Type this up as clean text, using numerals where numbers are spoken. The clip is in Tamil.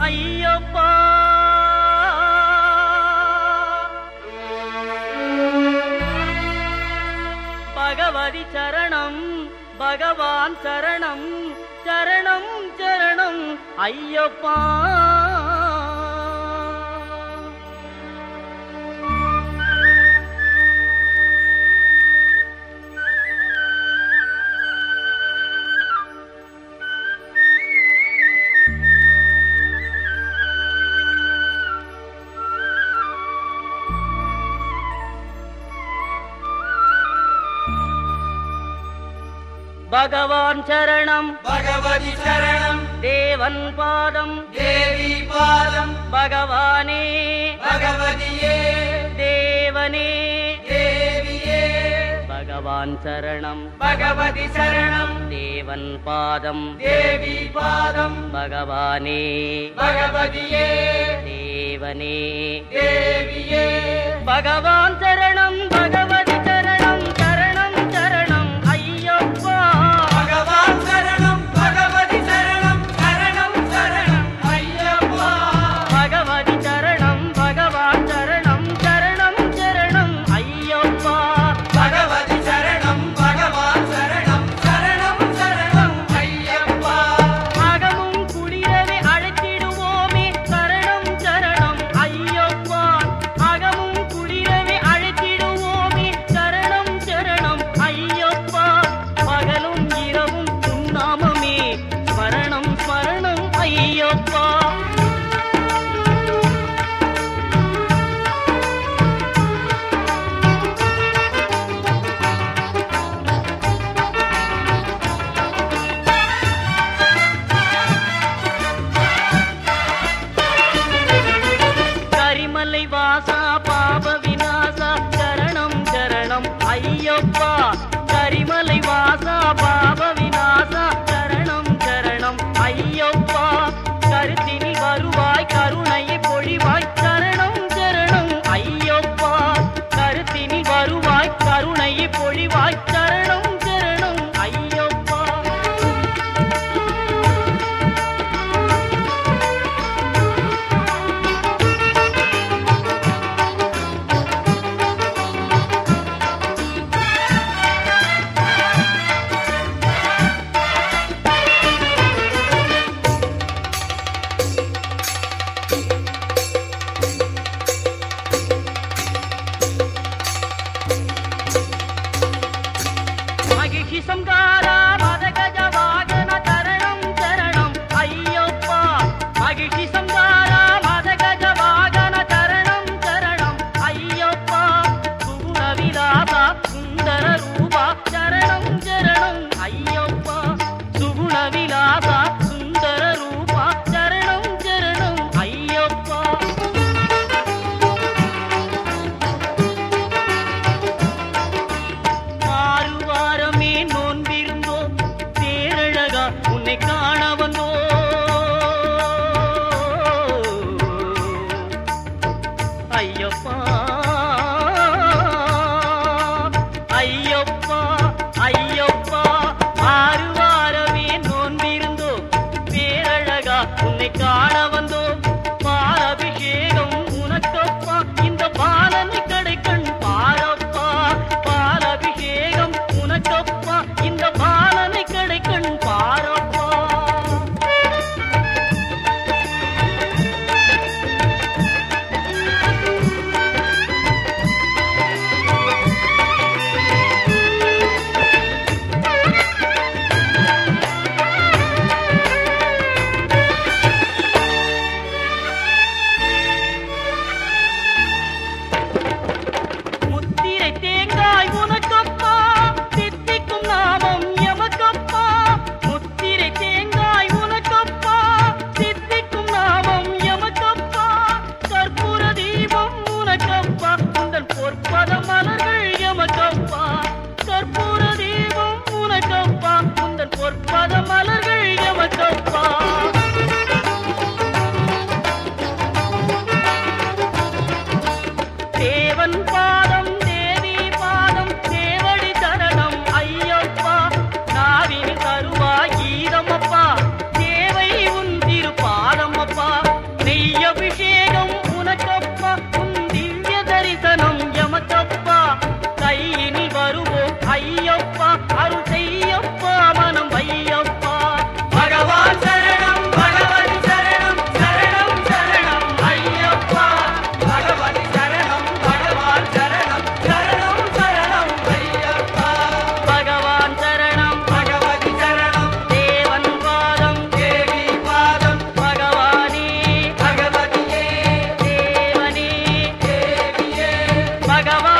ஐயப்பா. பகவதி சரணம் பகவான் சரணம் சரணம் சரணம் ஐயப்பா. பகவான் சரணம் பகவதி சரணம் தேவன் பாதம் தேவி பாதம் பகவானே பகவதியே தேவனே தேவியே. பகவான் சரணம் பகவதி சரணம் தேவன் பாதம் தேவி பாதம் பகவானே பகவதியே தேவனே தேவியே. பகவான் சரணம் பகவதி சரணம் சரணம் சரணம் ஐயப்பா. பகவான் சரணம் பகவதி சரணம் சரணம் சரணம் ஐயப்பா. பகவதி சரணம் பகவான் சரணம் சரணம் சரணம் ஐயப்பா. பகவதி சரணம் பகவான் சரணம் சரணம் சரணம் ஐயப்பா. அகமும் குளிரவே அழைத்திடுவோமே சரணம் சரணம் ஐயப்பா. அகமும் குளிரவே அழைத்திடுவோமே சரணம் சரணம் ஐயப்பா. பகலும் இரவும் உன்னாமமே ஸ்மரணம் ஸ்மரணம் ஐயப்பா. கரிமலை வாசா பாப விநாசா சரணம் சரணம் ஐயப்பா. கரிமலை வாசா பாப விநாசா சரணம் சரணம் ஐயப்பா. கருத்தினில் வருவாய் கருணையை பொழிவாய் சரணம் சரணம் ஐயப்பா. கருத்தினில் வருவாய் கருணையை பொழிவாய் சரணம் சரணம் ஐயப்பா. பகவான்